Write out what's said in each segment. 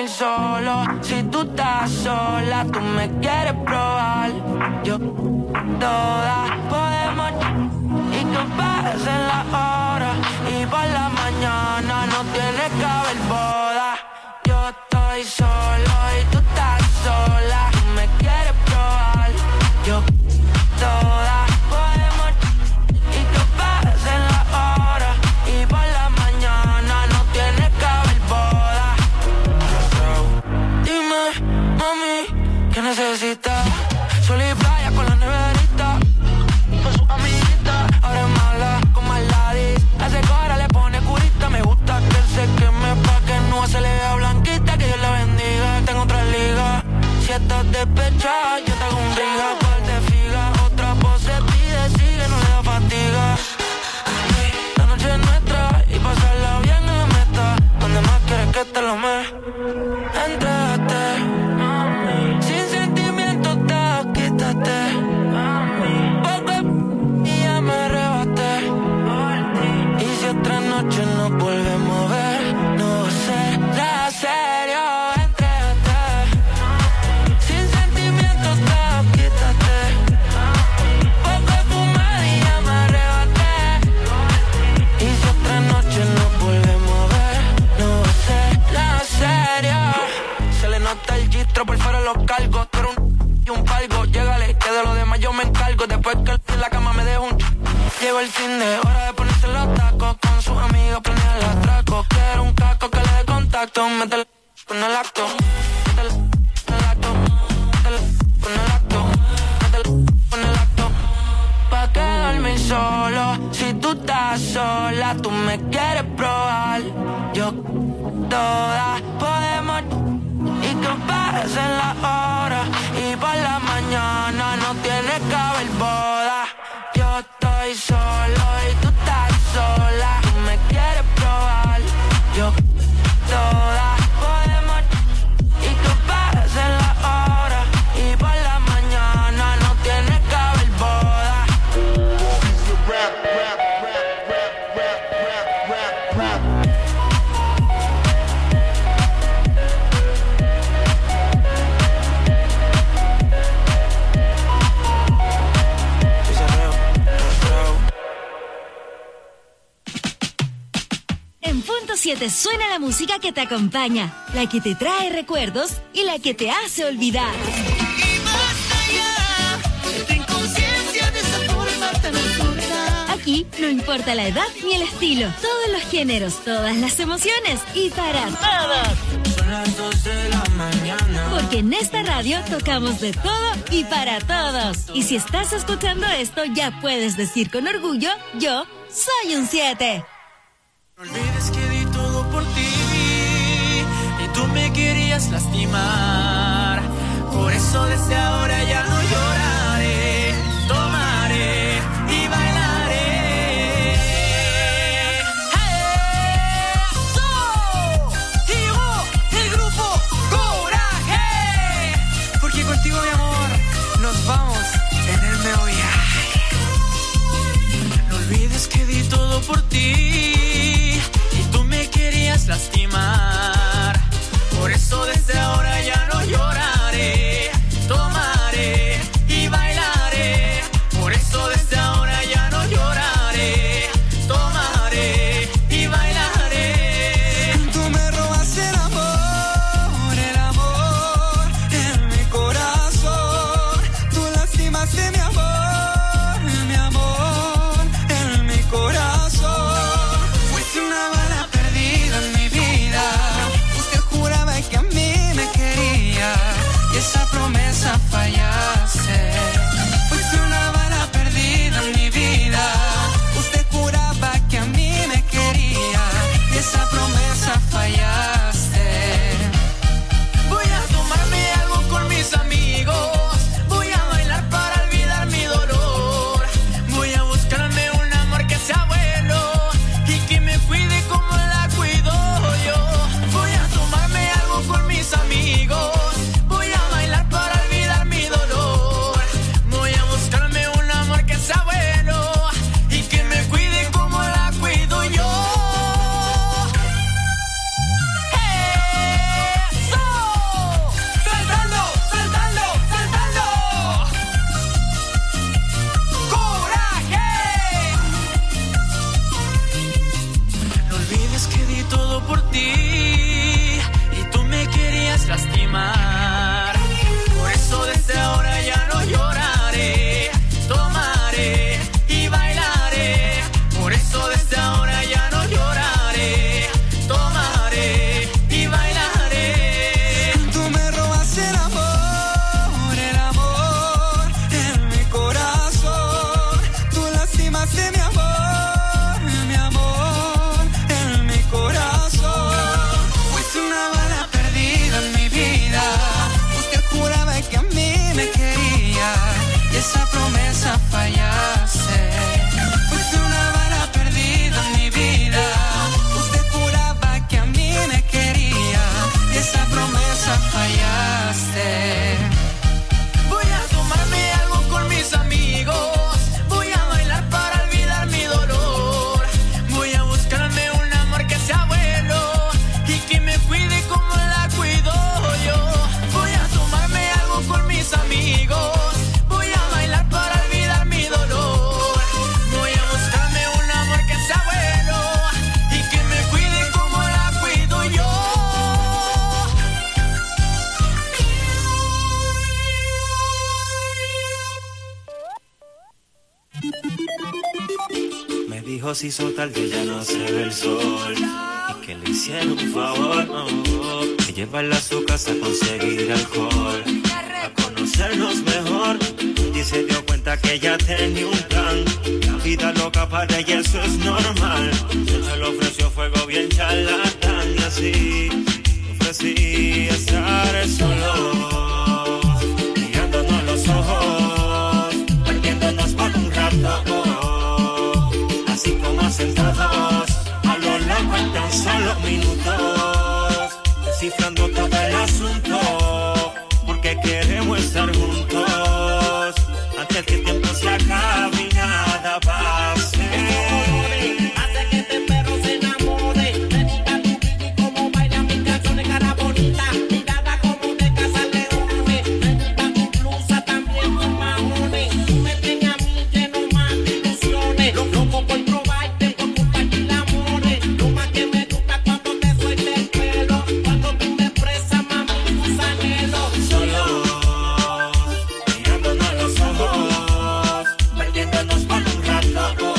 dormir solo. Si tú estás sola, tú me quieres probar. Yo, todas podemos y que pasen las horas. Y por la mañana no tiene que haber boda. Yo estoy solo y tú estás sola. Tú me quieres probar. Yo, todas podemos y que pasen las horas. Y por la mañana no tiene que haber boda. Dime, mami, ¿qué necesitas? Sol y playa con la neverita, con su amiguita. Ahora es mala con Maladis. Hace cara, le pone curita. Me gusta que se queme pa' que no se le vea blanquita. Que Dios la bendiga, tengo otra liga. Si estás despechada, yo te hago un riga. Cual de figa, otra pose pide, sigue, no le da fatiga. La noche es nuestra y pasarla bien en la meta. Donde más quieres que te lo me entrégate. Sin sentimientos te quítate. Poco y ya me arrebaté. Y si otra noche nos volvemos a ver, no será serio. Entrégate. Sin sentimientos te quítate. Poco fumar y ya me arrebaté. Y si otra noche nos volvemos a ver, no será serio. Se le nota el gistro, por fuera los cargos. Tú eres y un palgo, llégale, que de lo demás yo me encargo. Después que en la cama me dejo un llegó el fin de hora de ponerse los tacos. Con sus amigos planear el atraco. Quiero un caco que le dé contacto. Métele con el acto. Métele con el acto. Métele con el acto. Métele con el acto. Pa' que dormir solo. Si tú estás sola, tú me quieres probar. Yo, todas podemos y que pasen las horas. Y por la mañana no tiene que haber boda. Yo estoy solo y tú estás sola. Tú me quieres probar. Yo, todas podemos y que pasen las horas. Y por la mañana no tiene que haber boda. En punto 7 suena la música que te acompaña, la que te trae recuerdos y la que te hace olvidar. Y basta ya de tu inconsciencia, de esa forma tan absurda. Aquí no importa la edad ni el estilo, todos los géneros, todas las emociones y para todos. Son las 2 de la mañana. Porque en esta radio tocamos de todo y para todos. Y si estás escuchando esto, ya puedes decir con orgullo, yo soy un 7. No olvides que di todo por ti y tú me querías lastimar. Por eso desde ahora ya no lloraré, tomaré y bailaré. ¡Eso! Llegó el grupo Coraje. Porque contigo, mi amor, nos vamos en el meo viaje. No olvides que di todo por ti. Lastimar, por eso desde ahora ya no lloraré, tomaré promesa fallaste. Voy a tomarme algo con mis amigos, voy a bailar para olvidar mi dolor, voy a buscarme un amor que sea bueno y que me cuide como la cuido yo. Voy a tomarme algo con mis amigos, voy a bailar para olvidar mi dolor, voy a buscarme un amor que sea bueno y que me cuide como la cuido yo. Me dijo si hizo tarde ya no se ve el sol y que le hicieron un favor, que llevarla a su casa a conseguir alcohol, a conocernos mejor. Y se dio cuenta que ella tenía un plan, la vida loca para ella eso es normal. Se le ofreció fuego bien charlatán y así ofrecí estar solos, mirándonos los ojos, perdiéndonos por un rato, así como sentados a lo largo en tan solo minutos, descifrando todo el asunto, porque queremos estar juntos antes que el tiempo se acabe y nada pase. Hace que este perro se enamore. Me gusta tu piqui como baila mis canciones, cara bonita, mirada como de casa leones. Me gusta tu blusa también con majones. Tú me tienes a mí lleno más de ilusiones. Loco por probarte, por compartir amores. Lo más que me gusta cuando te suelta el pelo, cuando tú me expresas mami tus anhelos. Solo mirándonos los ojos, perdiéndonos por un rato,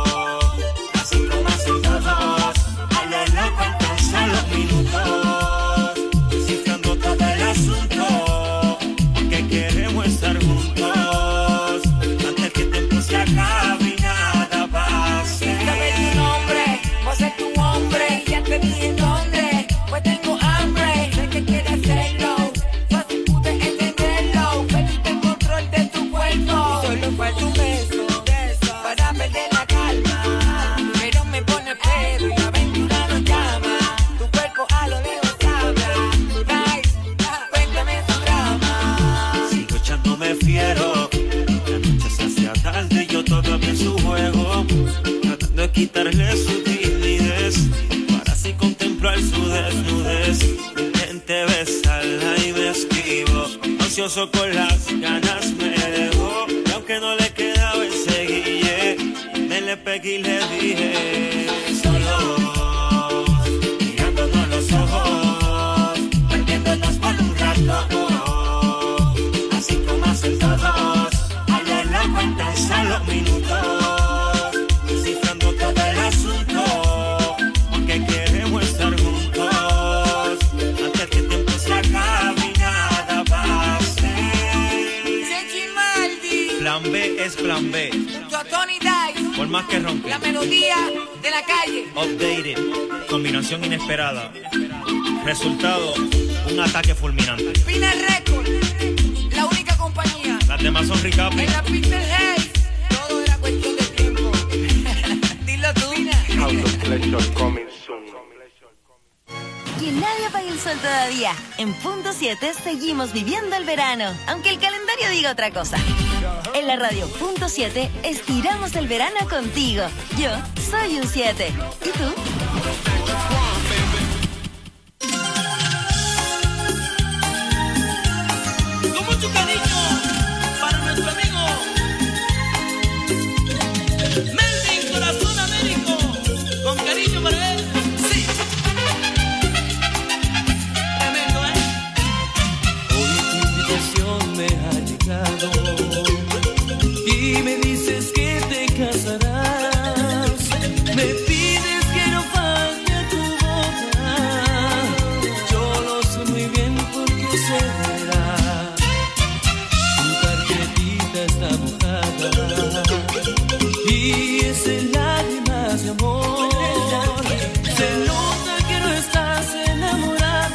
así como sentados a lo largo en tan solo minutos, descifrando todo el asunto, porque queremos estar juntos antes que el tiempo se acabe y nada pase. Dame tu nombre, voy a ser tu hombre. Ya te dije dónde, pues tengo hambre. Sé que quieres hacerlo, fácil pude entenderlo. Perdiste el control de tu cuerpo, solo falta un beso para perder la calma. Pero me pone pedo y la aventura nos llama. Tu cuerpo a lo lejos habla. Tonight, cuéntame tu drama. Sigo echándome fiero, la noche se hacía tarde y yo todavía en su juego, tratando de quitarle su timidez para así contemplar su desnudez. Intenté besarla y me esquivo, ansioso con las ganas me dejó, y aunque no le quedaba ese guille, me le pegué y le dije solo, mirándonos los ojos, perdiéndonos por un rato, así como sentados a lo largo en tan solo minutos, descifrando todo el asunto, porque queremos estar juntos antes que el tiempo se acabe y nada pase. Sechi Maldi, Plan B es plan B, junto a Tony Dice, por más que ronque. la melodía de la calle. Updated, combinación inesperada. Resultado, un ataque fulminante. Pina Record, la única compañía. Las demás son recapi. En la Peter Hayes, todo era cuestión de tiempo. Dilo tú. Que nadie apague el sol todavía. En Punto 7 seguimos viviendo el verano, aunque el calendario diga otra cosa. En la radio Punto 7 estiramos el verano contigo. Yo soy un 7. ¿Y tú? Con mucho cariño para nuestro amigo Melvin Corazón Américo. Con cariño para él. Sí. Tremendo, Hoy tu invitación me ha llegado y me dices que te casarás. Me pides que no falte a tu boda. Yo lo sé muy bien porque será. Tu tarjetita está mojada y es en lágrimas de amor. Se nota que no estás enamorada.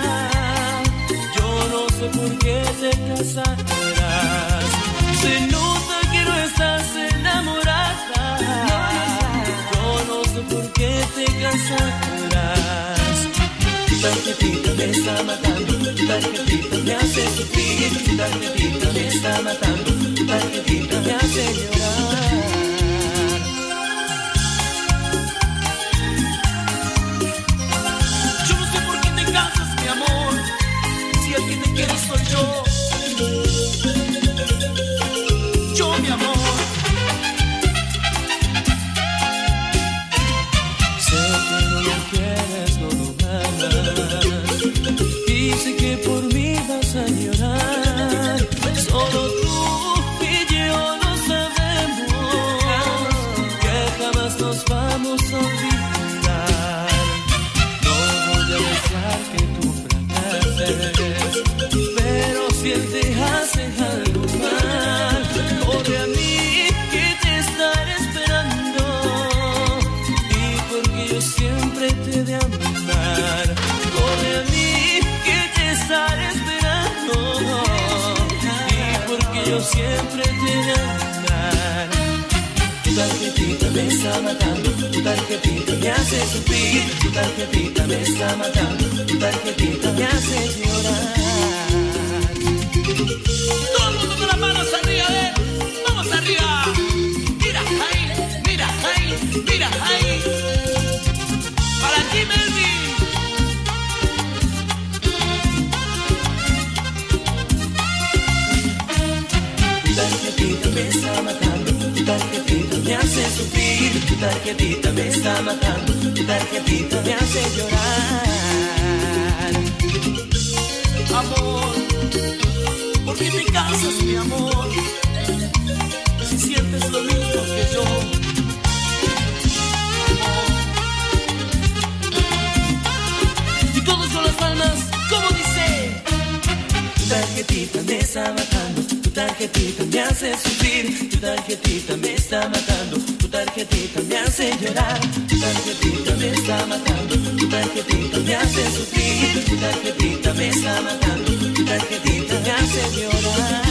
Yo no sé por qué te casarás. Se nota que no estás enamorada. Yo no sé por qué te casarás. Tu tarjetita me está matando. tu tarjetita me hace sufrir, tu tarjetita me está matando, tu tarjetita me hace llorar. Yo no sé por qué te cansas, mi amor, si el que te quiere soy yo. Yo, mi amor. Sé que no lo quieres, no lo amas, y sé que por mí vas a llorar. Solo tú y yo lo sabemos, que jamás nos vamos a olvidar. No voy a dejar que tú fracases, pero si él te hace algo mal, corre a mí que te estaré esperando, y porque yo siempre te he de amar. Corre a mí que te estaré esperando, y porque yo siempre te he de amar. Tu tarjetita me está matando, tu tarjetita me hace sufrir, tu tarjetita me está matando, tu tarjetita me hace llorar. Todo el mundo con las manos arriba, vamos arriba. Mira ahí, mira ahí, mira ahí. Para ti, Melvin. Tu tarjetita me está matando, tu tarjetita me hace sufrir, tu tarjetita me está matando, tu tarjetita me hace llorar. Amor, ¿por qué te cansas, mi amor? Si sientes lo mismo que yo. Amor. Y todos con las palmas, ¿cómo dice? Tu tarjetita me está matando, tu tarjetita me hace sufrir, tu tarjetita me está matando, tu tarjetita me hace llorar, tu tarjetita me está matando, tu tarjetita me hace sufrir, tu tarjetita me está matando, tu tarjetita me hace llorar.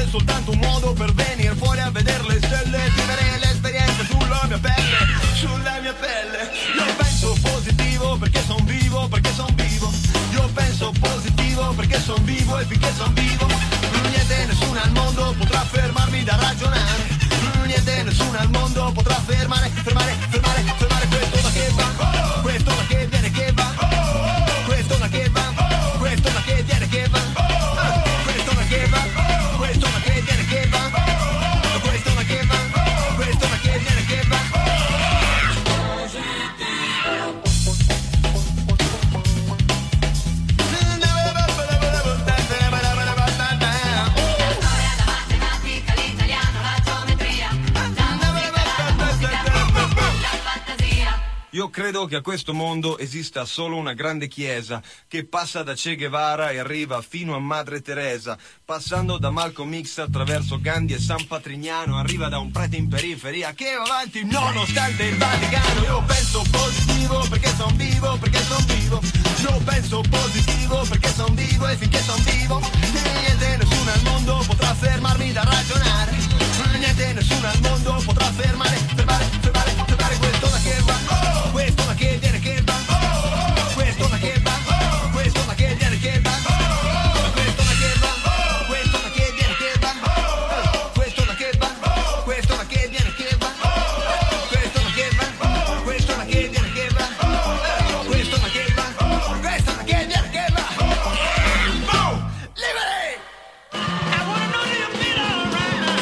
soltanto un modo per venire fuori a vedere le stelle, vivere l'esperienza sulla mia pelle. Io penso positivo perché son vivo, io penso positivo perché son vivo e finché son vivo niente, nessuno al mondo potrà fermarmi da ragionare, niente, nessuno al mondo potrà fermare questo da che va, questo da che viene che va, questo da che va, questo da che viene che va, questo da che va, questo da che viene che va, questo da che va, questo da che viene che va. Io credo che a questo mondo esista solo una grande chiesa che passa da Che Guevara e arriva fino a Madre Teresa, passando da Malcolm X attraverso Gandhi e San Patrignano, arriva da un prete in periferia che va avanti nonostante il Vaticano. Io penso positivo perché son vivo, io penso positivo perché son vivo e finché son vivo niente, nessuno al mondo potrà fermarmi da ragionare, niente, nessuno al mondo potrà fermare questo da che va, questo da che viene che va, questo da che va, questo da che viene che va, questo da che va, questo da che viene che va, questo da che va, questo da che viene che va, questo da che va, questo da che viene che va, questo da che va, questo da che viene che va. Liberty! I wanna know that you feel alright.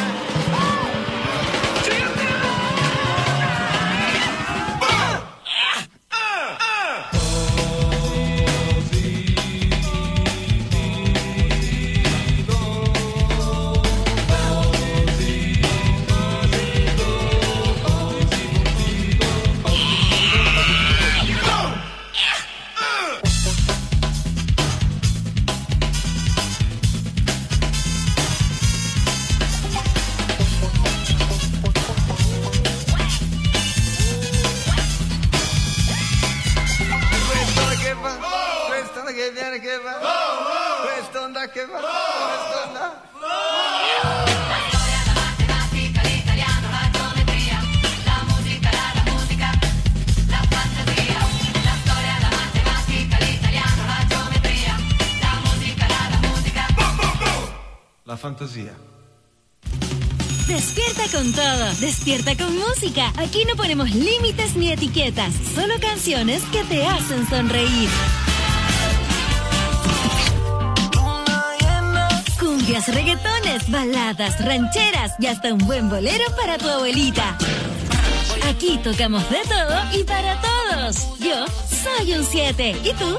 Questo da che viene che va, questo onda che va, questo onda. La storia, la matematica, l'italiano, la geometria, la musica, la fantasia. La storia, la matematica, l'italiano, la geometria, la musica, La fantasia. Despierta con todo, despierta con música. Aquí no ponemos límites ni etiquetas, solo canciones que te hacen sonreír. Cumbias, reggaetones, baladas, rancheras y hasta un buen bolero para tu abuelita. Aquí tocamos de todo y para todos. Yo soy un 7. ¿Y tú?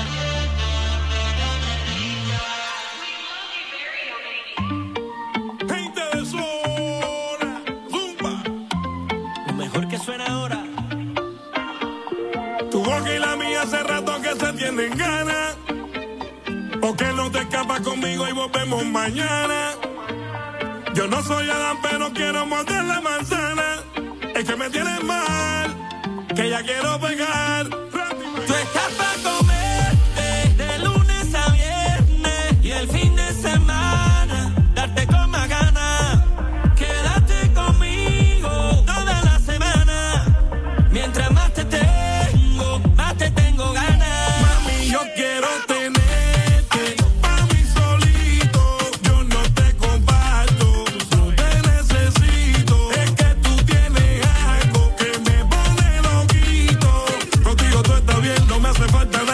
Que la mía hace rato que se tienen ganas. O que no te escapas conmigo y volvemos mañana. Yo no soy Adán, pero quiero morder la manzana. Es que me tienes mal, que ya quiero pegar. Tú estás para comerte de lunes a viernes y el fin de semana darte con más ganas. Quédate conmigo toda la semana. Mientras más te tengo ganas. Mami, yo quiero tenerte pa' mí solito. Yo no te comparto, no te necesito. Es que tú tienes algo que me pone loquito. Contigo todo está bien, no me hace falta nada.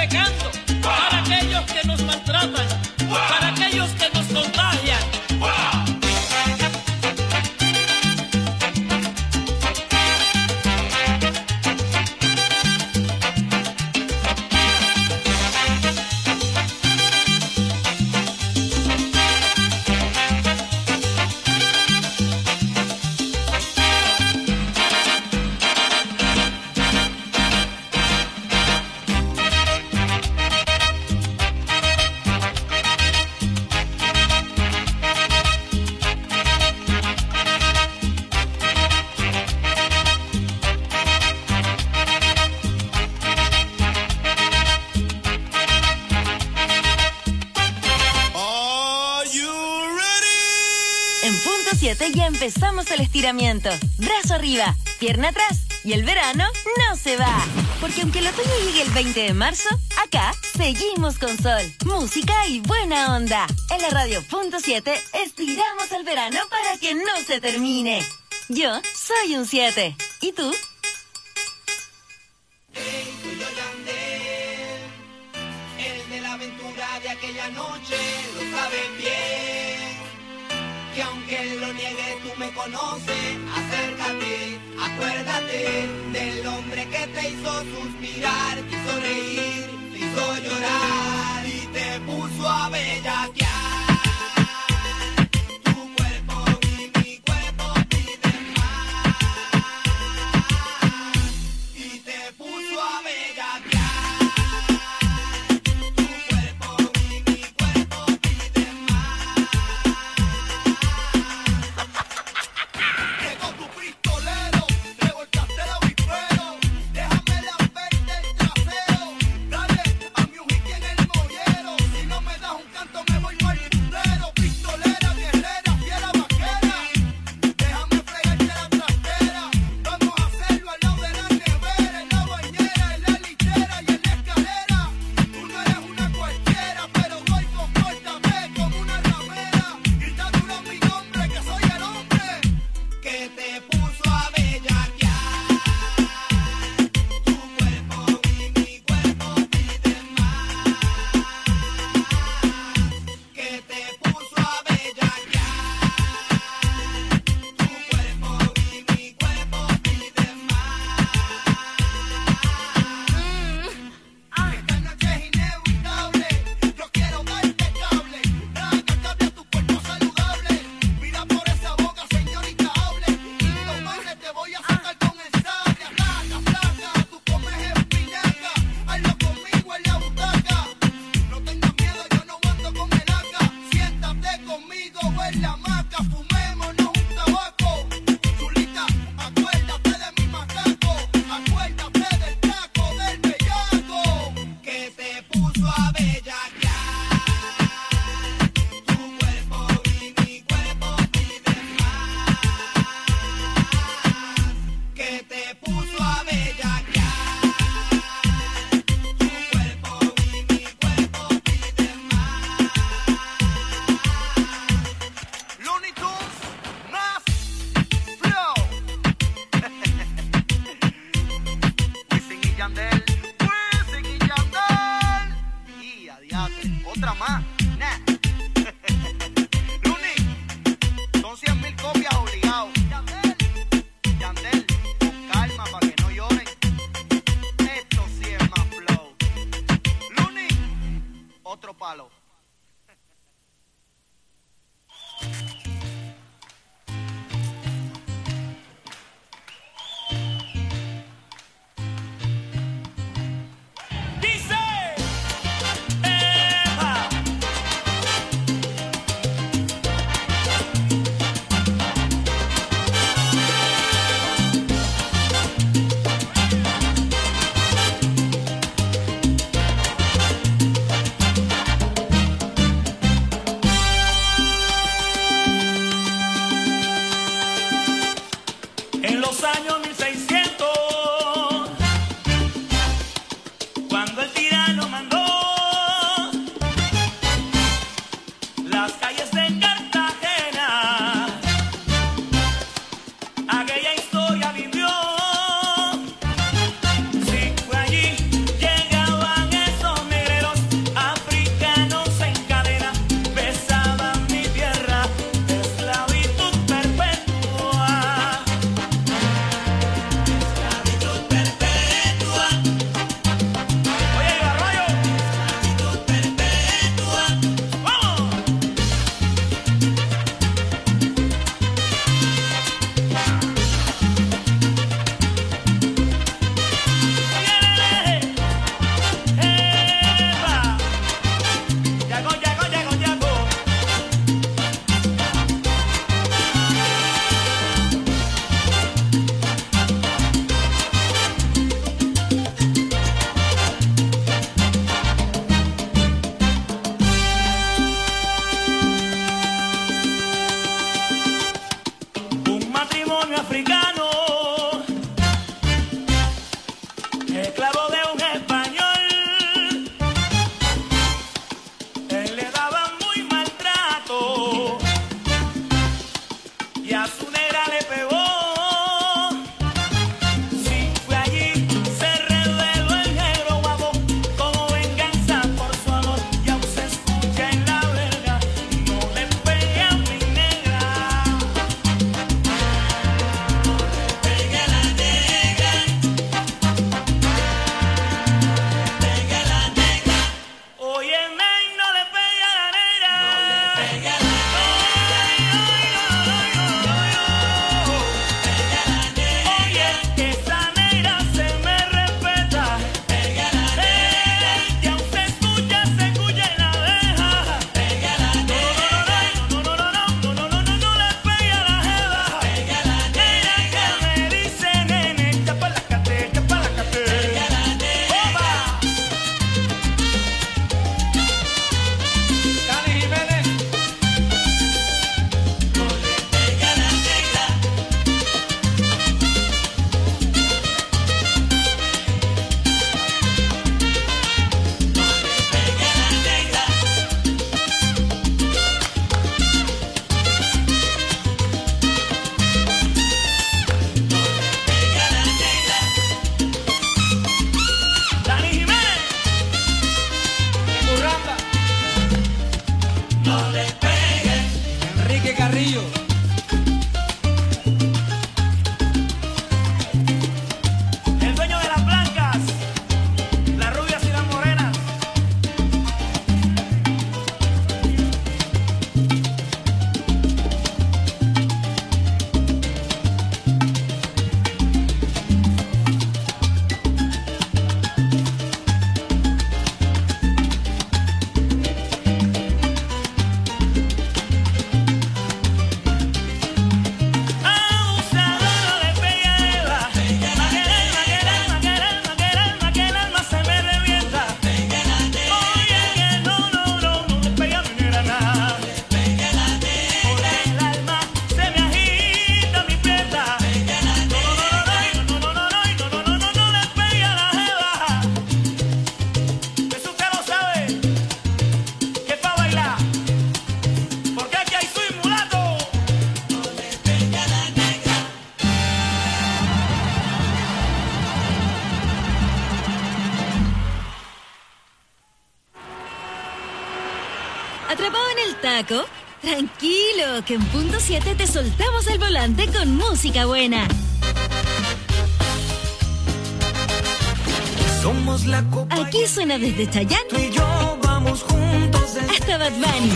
pegando, para aquellos que nos maltratan, para aquellos que nos contagian. Ya empezamos el estiramiento. Brazo arriba, pierna atrás. Y el verano no se va. Porque aunque el otoño llegue el 20 de marzo, acá seguimos con sol, música y buena onda. En la Radio.7 estiramos el verano para que no se termine. Yo soy un 7. ¿Y tú? Hey, soy yo Yandel, el de la aventura de aquella noche, lo sabes bien. Que aunque lo niegue tú me conoces, acércate, acuérdate del hombre que te hizo suspirar, te hizo reír, te hizo llorar y te puso a bellaquear. Tu cuerpo y mi cuerpo piden más y te puso a bellaquear. ¿Atrapado en el taco? Tranquilo, que en punto 7 te soltamos el volante con música buena. Somos la copa. Aquí suena desde Chayanne Tú y yo vamos juntos hasta Bad Bunny,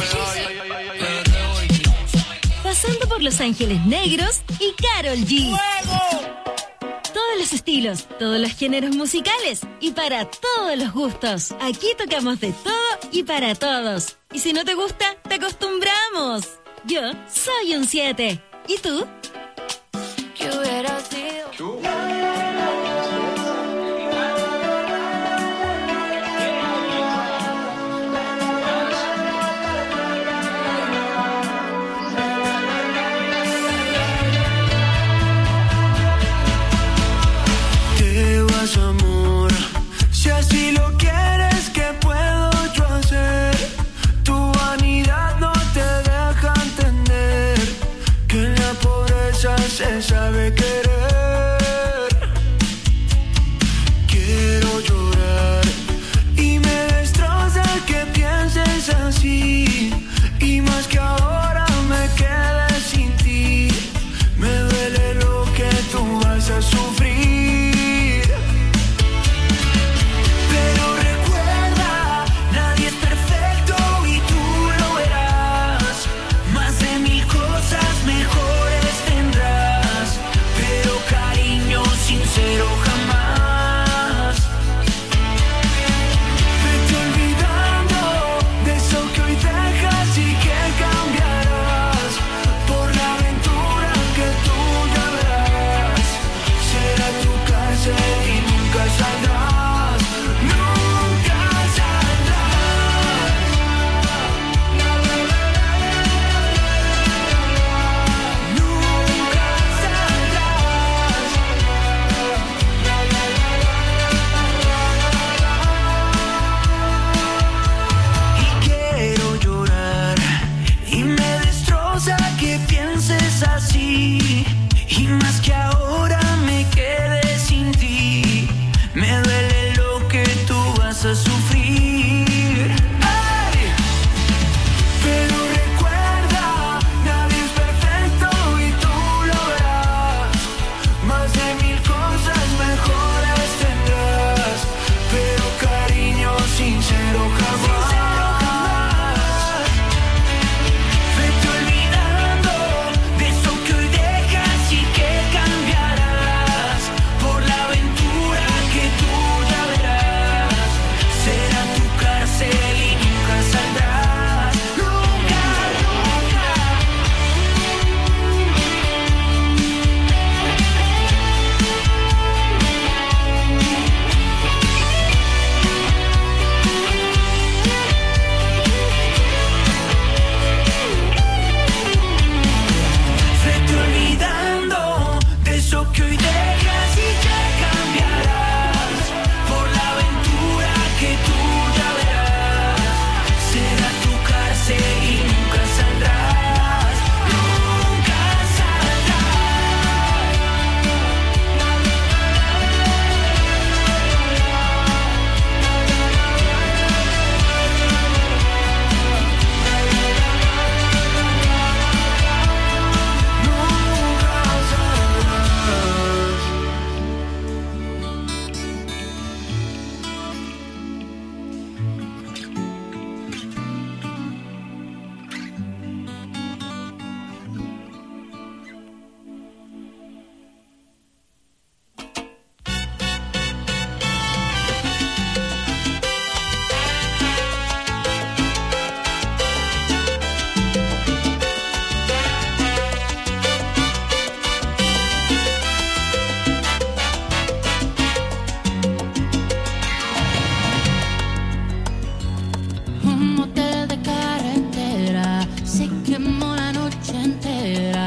pasando por Los Ángeles Negros y Karol G. Todos los estilos, todos los géneros musicales y para todos los gustos. Aquí tocamos de todo y para todos. Y si no te gusta, te acostumbramos. Yo soy un 7. ¿Y tú? ¿Qué hubiera sido? Te vas, amor. Si así lo quieres, ¿qué puedo yo hacer? Tu vanidad no te deja entender que en la pobreza se sabe querer. Quiero llorar y me destroza que pienses así. Y más que ahora me quedé sin ti, me duele lo que tú vas a sufrir. Pero recuerda, nadie es perfecto y tú lo verás. Más de 1000 cosas mejores tendrás, pero cariño sincero jamás. Vete olvidando de eso que hoy dejas y que cambiarás por la aventura que tú ya verás. Será tu cárcel y nunca saldrás. Nunca saldrás. Nunca saldrás. Y quiero llorar y me destroza que pienses así. Y más que ahora me quedé sin ti, me duele lo que tú vas a sufrir. ¡Ay! Pero recuerda, nadie es perfecto y tú lo verás. Más de 1000 cosas mejores tendrás, pero cariño sincero jamás. Vete olvidando de eso que hoy dejas y que cambiarás por la aventura que tú ya verás. Será tu cárcel y nunca saldrás. Nunca, nunca. Vete olvidando de eso que hoy dejas y que cambiarás por la aventura que tú ya verás. Será tu cárcel y nunca saldrás. Nunca saldrás. Un motel de carretera se quemó la noche entera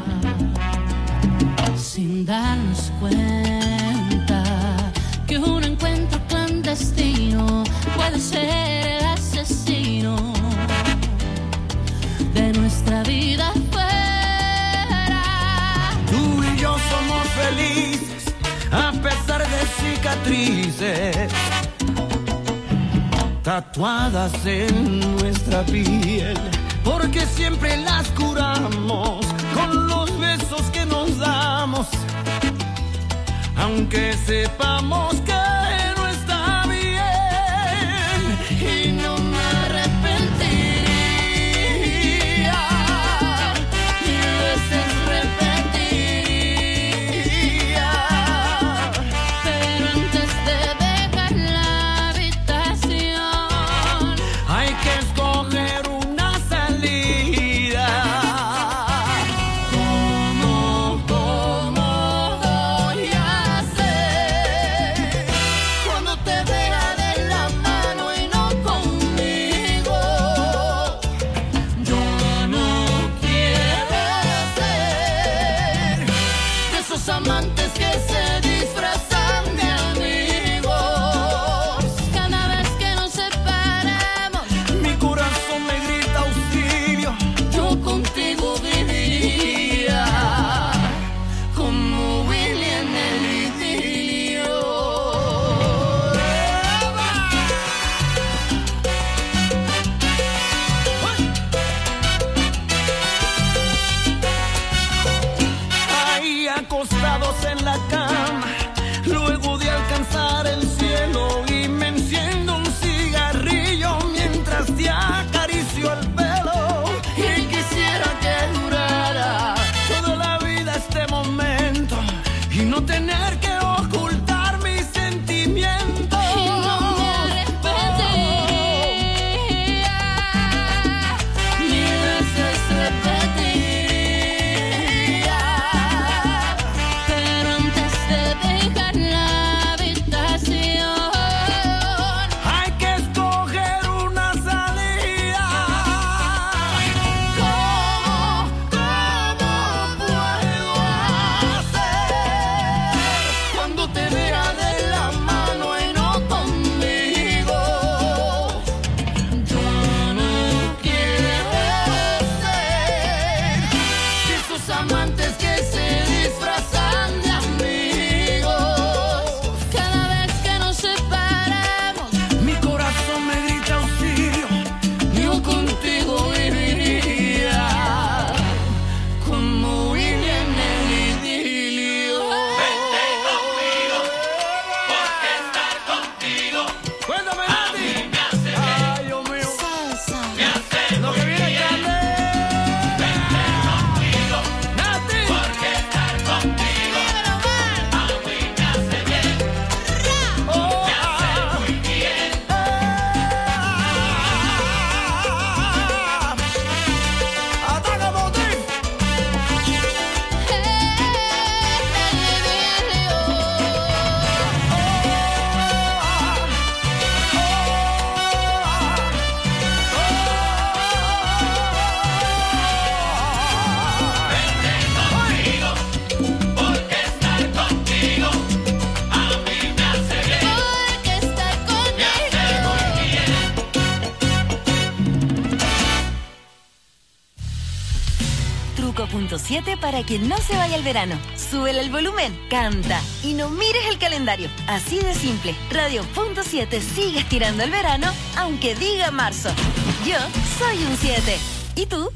sin darnos cuenta que un encuentro clandestino puede ser el asesino de nuestra vida fuera. Tú y yo somos felices a pesar de cicatrices. tatuadas en nuestra piel, porque siempre las curamos con los besos que nos damos, aunque sepamos que no está bien, y no me arrepentiría, mil veces repetiría, pero antes de dejar la habitación hay que escoger una salida. ¿Cómo voy a hacer cuando te vea de la mano y no conmigo? Yo no quiero ser de esos amantes que se disfrazan de amigos. Cada vez que nos separamos, mi corazón me grita auxilio. Yo contigo viviría como Willy en el idilio. Ahí acostados en la cama, luego de alcanzar el cielo, y me enciendo un cigarrillo mientras te acaricio el pelo. Y quisiera que durara toda la vida este momento y no tener que ocultar mis sentimientos. Y no me arrepentiría, mil veces repetiría, pero antes de dejar la habitación hay que escoger una salida. ¿Cómo puedo hacer cuando te vea de la mano y no conmigo? Yo no quiero ser de esos amantes que se disfrazan de amigos. Cada vez que nos separamos, mi corazón me grita auxilio. Yo contigo viviría como Willy en el idilio. Vente conmigo, porque estar contigo. Cuéntame, Nati. Ay, Dios mío. Me hace lo que viene grande. Vente conmigo, Nati, porque estar contigo a mí me hace bien. Me hace muy bien. Ataca, Motif. Conmigo, porque estar contigo a mí me hace bien. Porque estar contigo me hace muy bien. Truco punto 7 para que no se vaya el verano. Súbele el volumen, canta y no mires el calendario. Así de simple. Radio punto 7 sigue estirando el verano aunque diga marzo. Yo soy un 7. ¿Y tú?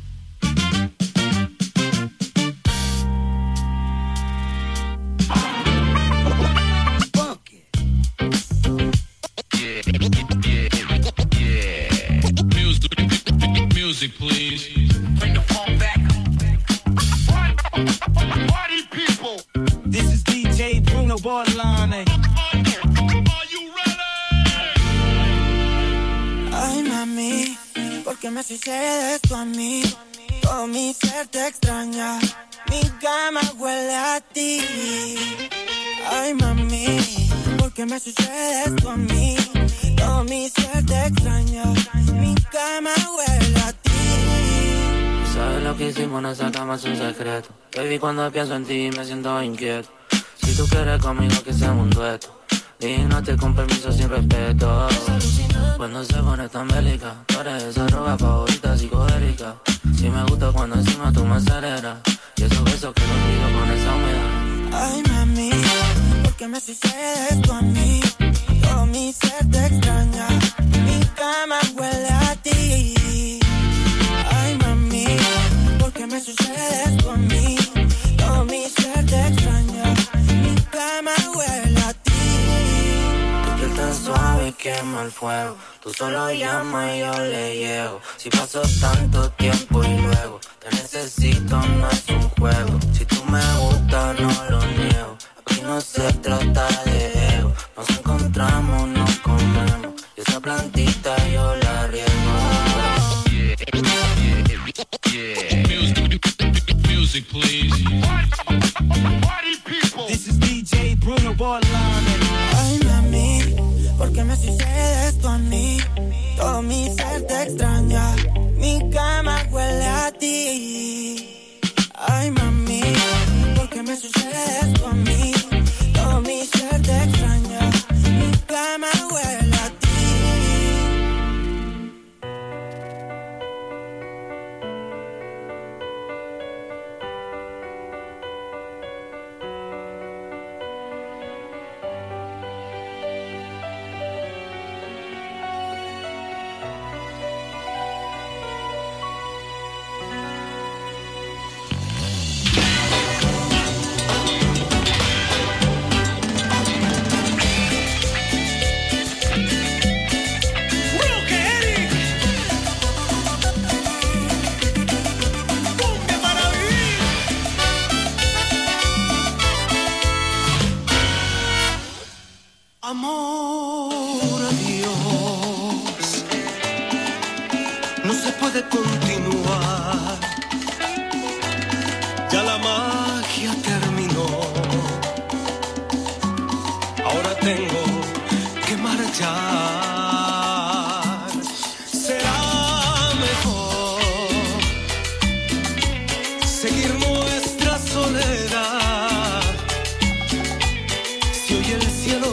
Music, please. Bring the phone back. Party people. This is DJ Bruno Bordelane. Ay, mami, ¿por qué me sucede esto a mí? Todo mi ser te extraña, mi cama huele a ti. Ay, mami, ¿por qué me sucede esto a mí? Todo mi ser te extraña, mi cama huele a ti. ¿Sabes lo que hicimos en esa cama? Es un secreto. Baby, cuando pienso en ti me siento inquieto. Si tú quieres conmigo que sea un dueto, dígate con permiso sin respeto. Cuando se pone tan bélica, tú eres esa droga favorita psicodélica. Si me gusta cuando encima tú me aceleras, y esos besos que no pido con esa humedad. Ay, mami, ¿por qué me sucede esto a mí? Todo mi ser te extraña, mi cama cama huele a ti. Ay, mami, ¿por qué me sucede esto a mí? Todo mi ser te extraña. Mi cama huele a ti. Tu piel tan suave quema el fuego. Tú solo llamas y yo le llego. Si pasó tanto tiempo y luego te necesito, no es un juego. Si tú me gustas, no lo niego. Aquí no se trata de ego. Nos encontramos, nos comemos. Y esa plantita yo la riego. Music, please. This is DJ Bruno Borlane. Ay, mami, ¿por qué me sucede esto a mí? Todo mi ser te extraña. Mi cama huele a ti. Ay, mami, ¿por qué me sucede esto a mí? Todo mi ser te extraña. Mi cama huele a ti. Amor a Dios, no se puede continuar, ya la magia terminó, ahora tengo que marchar, será mejor seguir nuestra soledad, si hoy el cielo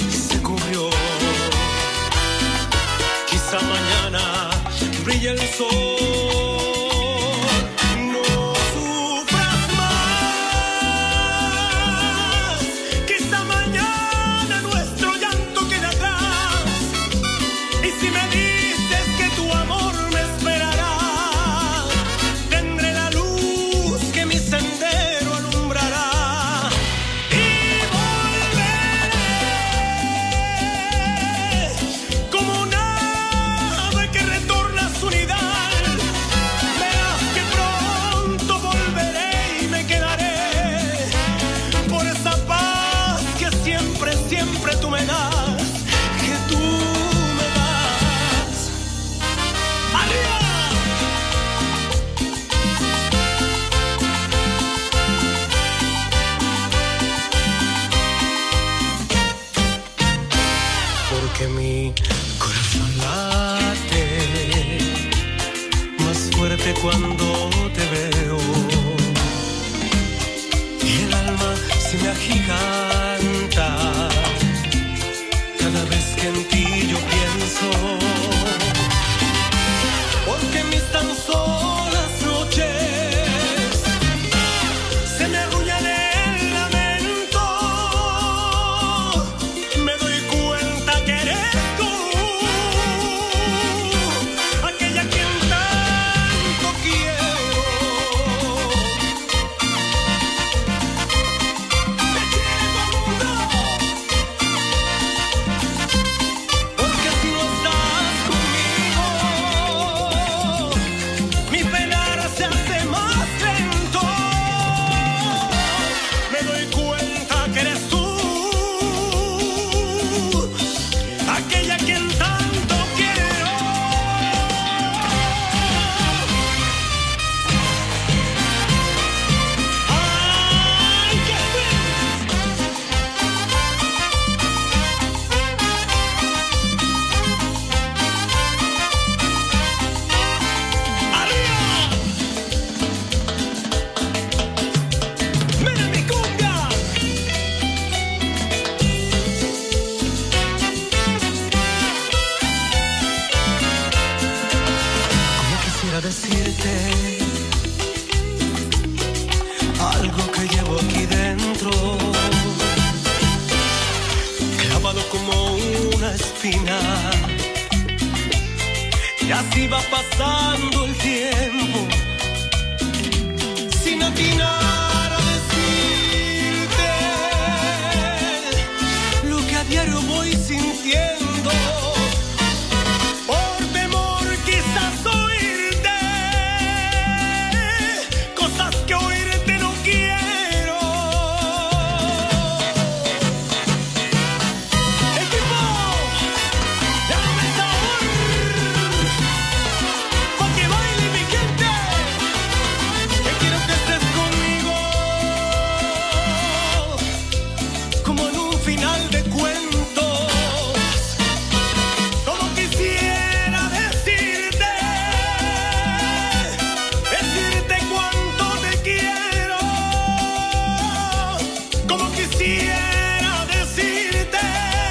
quizá mañana brille el sol. No sufras más. Quizá mañana nuestro llanto quede atrás. Y si me dices que tu amor me esperará, tendré la luz que mi sendero alumbrará. Y volveré como una que retorna a su nidal. Verás que pronto volveré y me quedaré por esa paz que siempre, siempre tú me das, que tú me das. ¡Arriba! Porque mi corazón late más fuerte cuando te veo y el alma se me agiganta cada vez que en ti yo pienso, porque mis tan solas noches se me arrullan el lamento, me doy cuenta que eres tú aquella quien tanto quiero. Me quiero Y así va pasando el tiempo, sin atinar a decirte lo que a diario voy sintiendo. Por temor quizás oírte cosas que oírte no quiero. Equipo, dame sabor, pa' que baile mi gente, que quiero que estés conmigo, como en un final de cuentos, como quisiera decirte cuánto te quiero, como quisiera decirte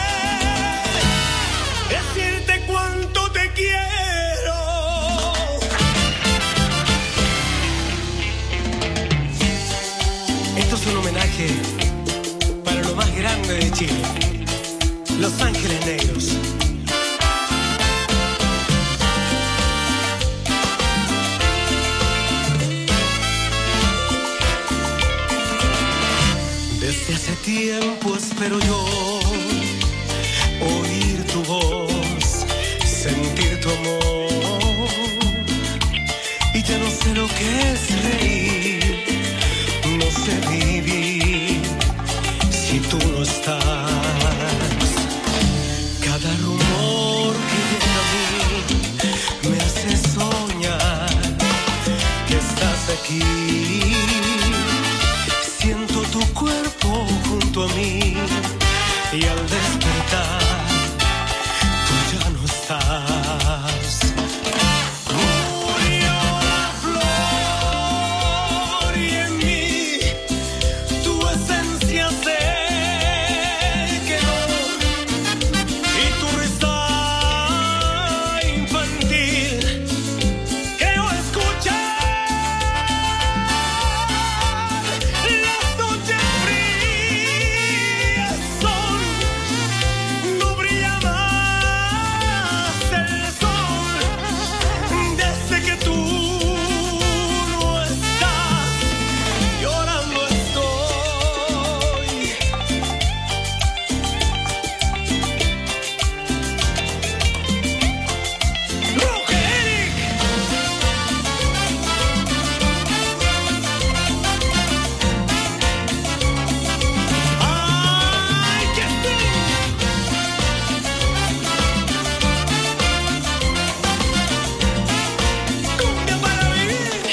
cuánto te quiero. Esto es un homenaje para lo más grande de Chile, Los Ángeles Negros. Desde hace tiempo espero yo oír tu voz, sentir tu amor, y ya no sé lo que es reír, no sé vivir si tú no estás. Cada rumor que llega a mí me hace soñar que estás aquí. Siento tu cuerpo junto a mí y al despertar tú ya no estás. Murió la flor y en mí tu esencia se quedó, y tu risa infantil creo escuchar. Las noches frías son, no brilla más el sol, desde que tú no estás, llorando estoy. Rogeric. Ay, que sí. Cumbia para vivir.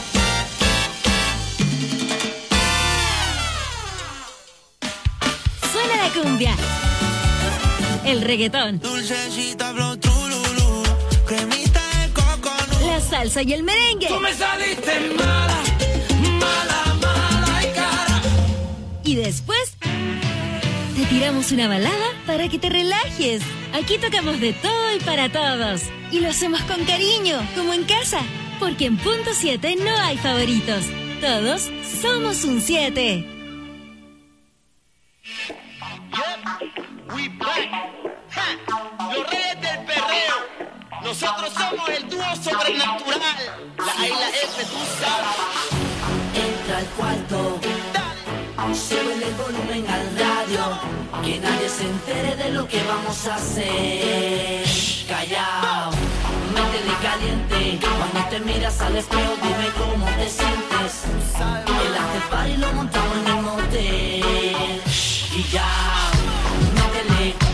Suena la cumbia, el reggaetón, Dulcecita, flow, trululú, cremita de coconut. la salsa y el merengue. Tú me saliste mala, mala, mala y cara. Y después te tiramos una balada para que te relajes. Aquí tocamos de todo y para todos. Y lo hacemos con cariño, como en casa. Porque en Punto 7 no hay favoritos. Todos somos un 7. We back. Ja, los reyes del perreo. Nosotros somos el dúo sobrenatural. La A y la F, tú sabes. Entra al cuarto, sube el volumen al radio, que nadie se entere de lo que vamos a hacer. Callao, métele caliente, cuando te miras al espejo dime cómo te sientes. El after party lo montamos en el motel. Y ya, métele